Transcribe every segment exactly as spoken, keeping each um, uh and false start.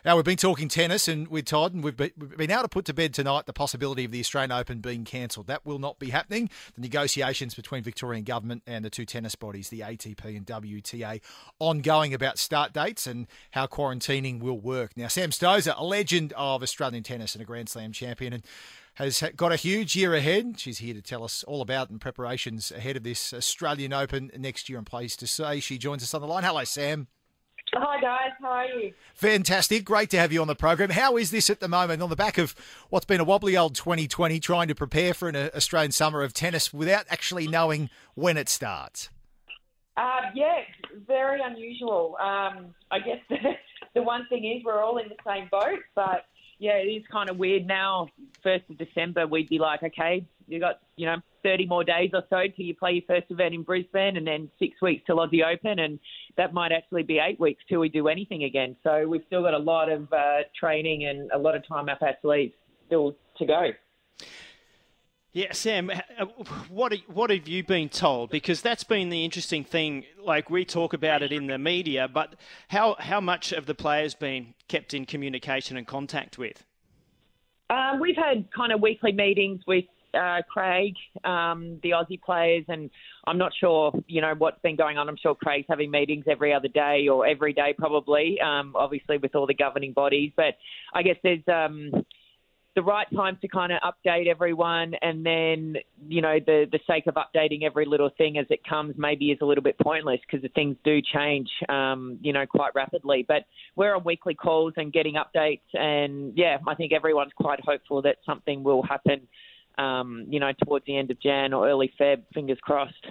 Now, we've been talking tennis and with Todd, and we've been, we've been able to put to bed tonight the possibility of the Australian Open being cancelled. That will not be happening. The negotiations between Victorian Government and the two tennis bodies, the A T P and W T A, ongoing about start dates and how quarantining will work. Now, Sam Stosur, a legend of Australian tennis and a Grand Slam champion, and has got a huge year ahead. She's here to tell us all about and preparations ahead of this Australian Open next year. I'm pleased to say she joins us on the line. Hello, Sam. Hi guys, how are you? Fantastic. Great to have you on the program. How is this at the moment on the back of what's been a wobbly old twenty twenty, trying to prepare for an Australian summer of tennis without actually knowing when it starts? Uh, yeah, very unusual. Um, I guess the, the one thing is we're all in the same boat, but yeah, it is kind of weird now. First of December, we'd be like, okay, you got, you know, thirty more days or so till you play your first event in Brisbane, and then six weeks till Aussie Open, and that might actually be eight weeks till we do anything again. So we've still got a lot of uh, training and a lot of time up our sleeves still to go. Yeah, Sam, what what have you been told? Because that's been the interesting thing. Like, we talk about it in the media, but how how much of the players been kept in communication and contact with? Um, we've had kind of weekly meetings with uh, Craig, um, the Aussie players, and I'm not sure, you know, what's been going on. I'm sure Craig's having meetings every other day or every day probably, um, obviously with all the governing bodies. But I guess there's um, the right time to kind of update everyone, and then, you know, the, the sake of updating every little thing as it comes maybe is a little bit pointless because the things do change, um, you know, quite rapidly. But we're on weekly calls and getting updates, and, yeah, I think everyone's quite hopeful that something will happen, um, you know, towards the end of Jan or early Feb, fingers crossed.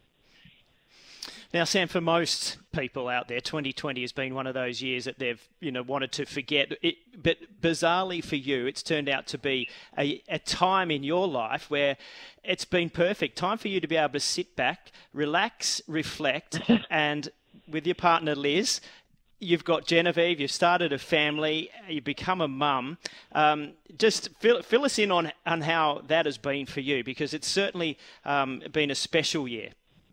Now, Sam, for most people out there, twenty twenty has been one of those years that they've, you know, wanted to forget. It, but bizarrely for you, it's turned out to be a, a time in your life where it's been perfect. Time for you to be able to sit back, relax, reflect, and with your partner, Liz, you've got Genevieve, you've started a family, you've become a mum. Um, just fill, fill us in on, on how that has been for you, because it's certainly um, been a special year.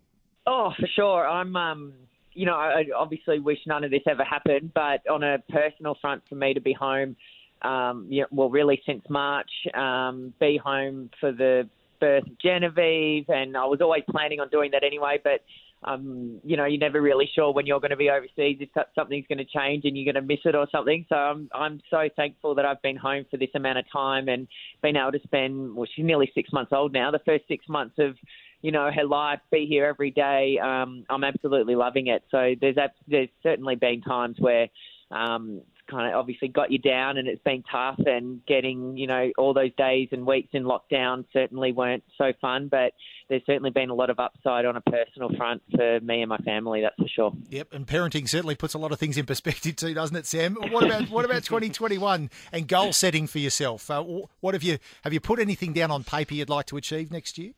Oh, for sure. I'm, um, you know, I obviously wish none of this ever happened, but on a personal front, for me to be home, um, you know, well, really since March, um, be home for the birth of Genevieve, and I was always planning on doing that anyway, but, um, you know, you're never really sure when you're going to be overseas if something's going to change and you're going to miss it or something. So I'm, I'm so thankful that I've been home for this amount of time and been able to spend, well, she's nearly six months old now, the first six months of, you know, her life, be here every day. Um, I'm absolutely loving it. So there's there's certainly been times where um, it's kind of obviously got you down and it's been tough, and getting, you know, all those days and weeks in lockdown certainly weren't so fun, but there's certainly been a lot of upside on a personal front for me and my family, that's for sure. Yep, and parenting certainly puts a lot of things in perspective too, doesn't it, Sam? What about what about twenty twenty-one and goal setting for yourself? Uh, what have you have you put anything down on paper you'd like to achieve next year?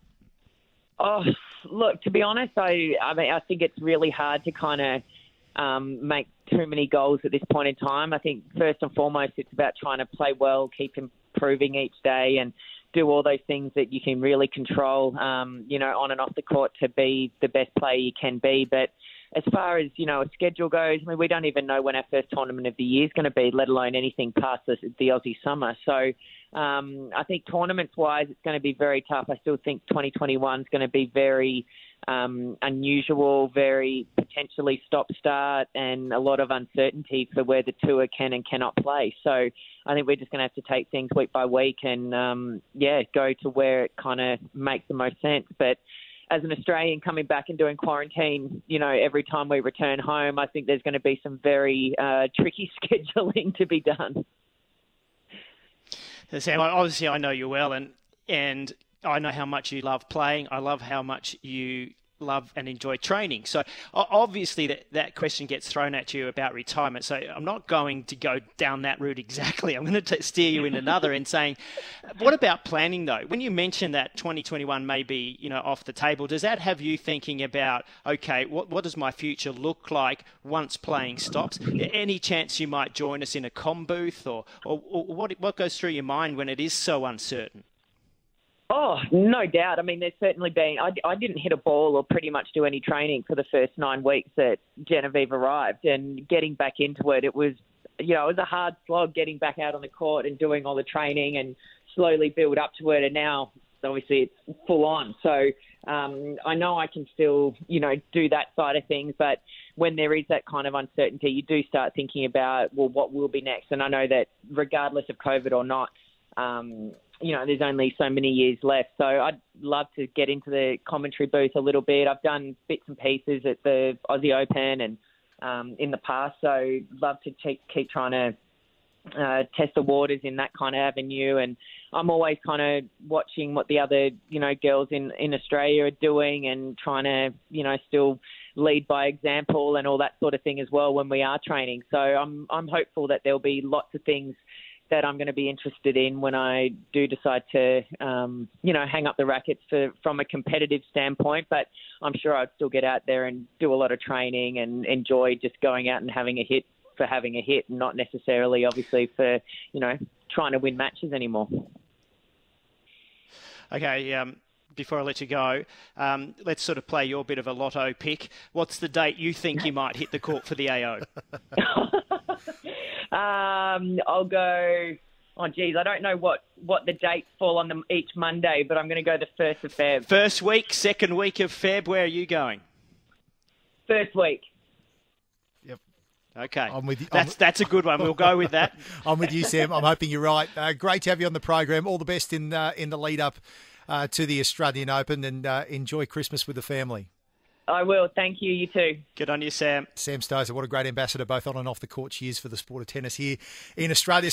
Oh, look, to be honest, I, I mean, I think it's really hard to kind of um, make too many goals at this point in time. I think first and foremost, it's about trying to play well, keep improving each day, and do all those things that you can really control, um, you know, on and off the court to be the best player you can be. But as far as, you know, a schedule goes, I mean, we don't even know when our first tournament of the year is going to be, let alone anything past the, the Aussie summer. So um, I think tournaments-wise, it's going to be very tough. I still think twenty twenty-one is going to be very um, unusual, very potentially stop-start, and a lot of uncertainty for where the tour can and cannot play. So I think we're just going to have to take things week by week and, um, yeah, go to where it kind of makes the most sense. But as an Australian coming back and doing quarantine, you know, every time we return home, I think there's going to be some very uh, tricky scheduling to be done. Sam, obviously I know you well, and and I know how much you love playing. I love how much you love and enjoy training. So obviously that, that question gets thrown at you about retirement. So I'm not going to go down that route exactly. I'm going to steer you in another and saying, what about planning though? When you mention that twenty twenty-one may be, you know, off the table, does that have you thinking about, okay, what, what does my future look like once playing stops? Any chance you might join us in a comm booth, or, or, or what, what goes through your mind when it is so uncertain? Oh, no doubt. I mean, there's certainly been, I, I didn't hit a ball or pretty much do any training for the first nine weeks that Genevieve arrived, and getting back into it, it was you know, it was a hard slog getting back out on the court and doing all the training and slowly build up to it. And now, obviously, it's full on. So um, I know I can still, you know, do that side of things. But when there is that kind of uncertainty, you do start thinking about, well, what will be next? And I know that regardless of COVID or not, um, you know, there's only so many years left. So I'd love to get into the commentary booth a little bit. I've done bits and pieces at the Aussie Open and um, in the past. So love to keep, keep trying to uh, test the waters in that kind of avenue. And I'm always kind of watching what the other, you know, girls in, in Australia are doing and trying to, you know, still lead by example and all that sort of thing as well when we are training. So I'm I'm hopeful that there'll be lots of things that I'm going to be interested in when I do decide to, um, you know, hang up the rackets for, from a competitive standpoint. But I'm sure I'd still get out there and do a lot of training and enjoy just going out and having a hit for having a hit, and not necessarily, obviously, for, you know, trying to win matches anymore. Okay, um, before I let you go, um, let's sort of play your bit of a lotto pick. What's the date you think you might hit the court for the A O? Um, I'll go, oh, geez, I don't know what, what the dates fall on them each Monday, but I'm going to go the first of Feb. First week, second week of Feb, where are you going? First week. Yep. Okay. I'm with you. That's, I'm... that's a good one. We'll go with that. I'm with you, Sam. I'm hoping you're right. Uh, great to have you on the program. All the best in, uh, in the lead up uh, to the Australian Open, and uh, enjoy Christmas with the family. I will. Thank you. You too. Good on you, Sam. Sam Stosur, what a great ambassador both on and off the court she is for the sport of tennis here in Australia.